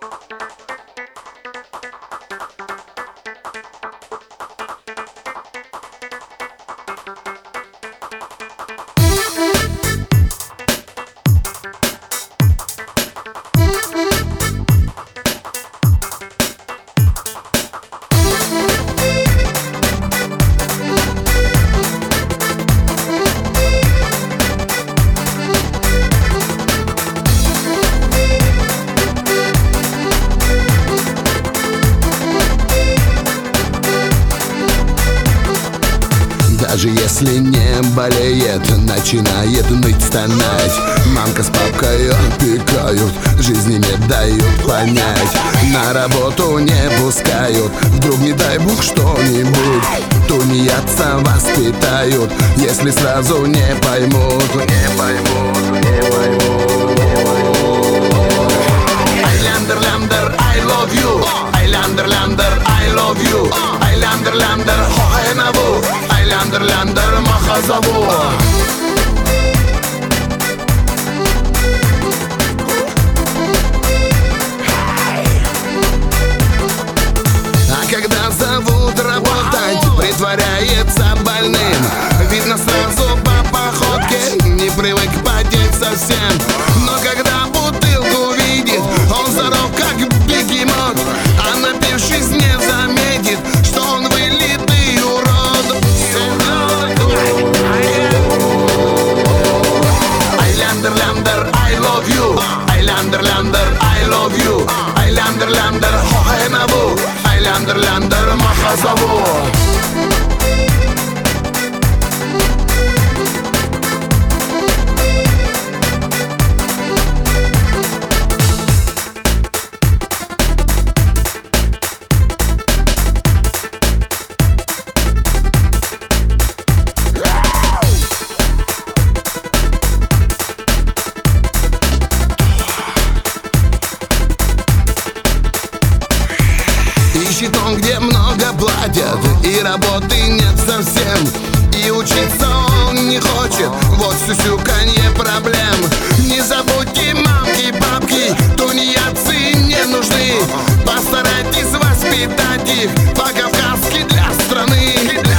Даже если не болеет, начинает ныть, стонать. Мамка с папкой опекают, жизни не дают понять. На работу не пускают, вдруг не дай бог что-нибудь. Тунеядца воспитают, если сразу не поймут. Не поймут, не поймут, не поймут. Айляндер, ляндер, I love you. Айляндер, ляндер, I love you. Айляндер, ляндер, хоэнаву. Айляндер, ляндер, махазаву. А когда зовут работать, притворяется больным. Видно сразу по походке, не привык потеть совсем. Но когда бутылку видит, он здоров как бегемот. А напившись не заметит, что он вылитый урод. Айляндер, ляндер, I love you. Айляндер, ляндер, I love you. Айляндер, ляндер, хоэнаву. Айляндер, ляндер, махазаву. Ищет он, где много платят, и работы нет совсем. И учиться он не хочет, вот сюсюканье проблем. Не забудьте мамки, папки, тунеядцы не нужны. Постарайтесь воспитать их по-кавказски для страны.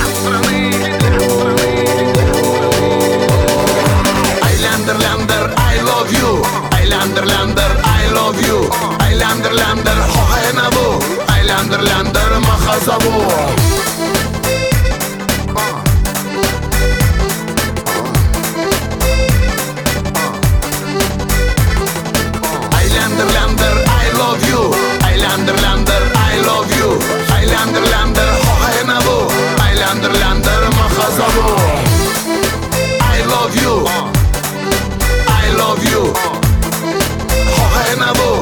Айляндер, ляндер, I love you. Айляндер, ляндер, I love you. Айляндер, ляндер, хоэнаву. Айляндер, ляндер, махазаву. Айляндер, ляндер, I love you. Айляндер, ляндер, I love you. Айляндер, ляндер, хоэнаву. Айляндер, ляндер, махазаву. I love you. I love you. Хоэнаву.